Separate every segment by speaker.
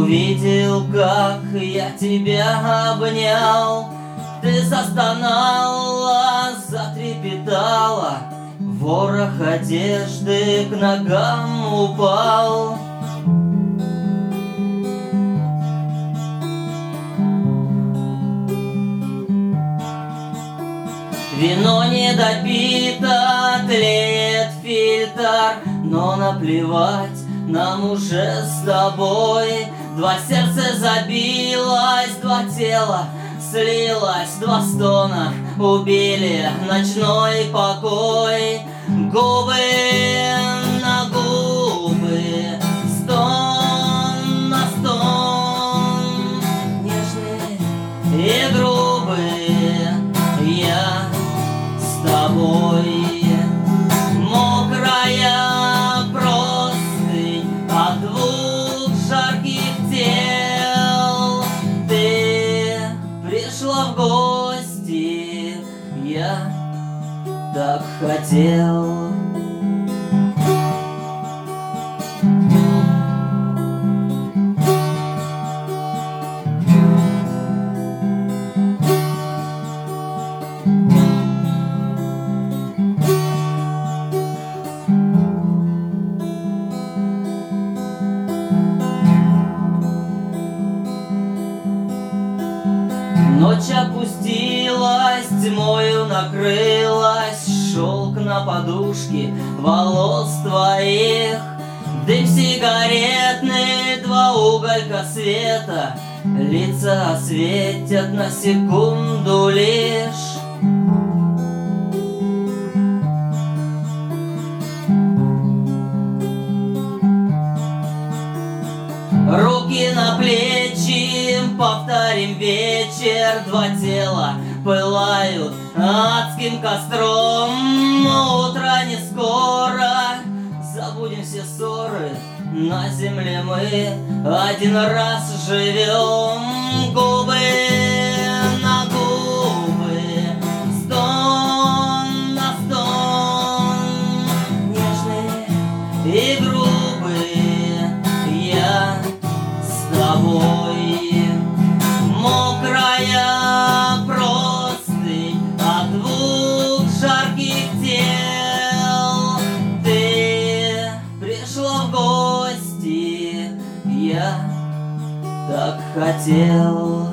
Speaker 1: Увидел, как я тебя обнял, ты застонала, затрепетала, ворох одежды к ногам упал. Вино не допито, тлеет фильтр, но наплевать, нам уже с тобой. Два сердца забилось, два тела слилось, два стона убили ночной покой. Губы на губы, стон на стон, нежные и грубые, я с тобой. Мокрая простынь от двух жарких тел, ты пришла в гости, я так хотел. Ночь опустилась, тьмою накрылась, шелк на подушке волос твоих. Дым сигаретный, два уголька света, лица осветят на секунду лишь. Руки на плечи, повторим вечер, два тела пылают адским костром. Утро не скоро, забудем все ссоры, на земле мы один раз живем. Губы на губы, стон на стон, нежные и грубые, я с тобой. Мокрая простынь от двух жарких тел, ты пришла в гости, я так хотел.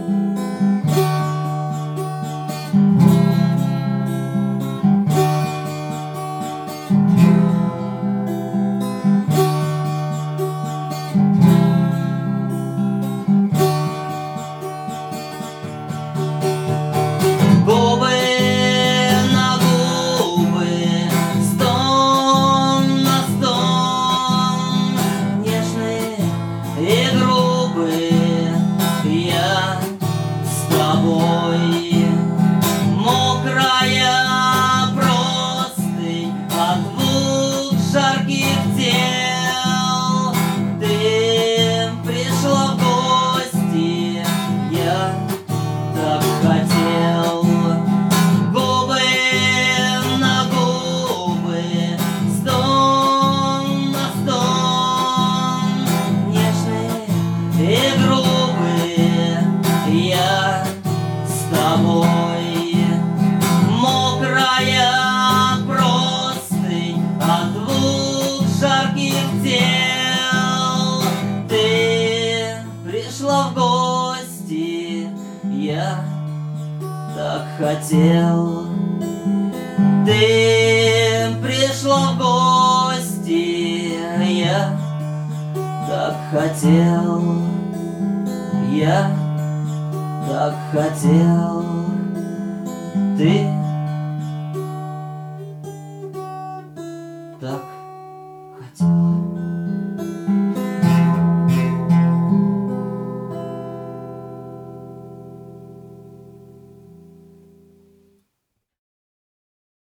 Speaker 1: Губы на губы, стон на стон, нежные и грубые, я с тобой. Мокрая простынь от двух жарких тел, ты пришла в гости, я так хотел. И грубые, я с тобой. Мокрая простынь от двух жарких тел, ты пришла в гости, я так хотел. Ты пришла в гости, я так хотел. Я так хотел, ты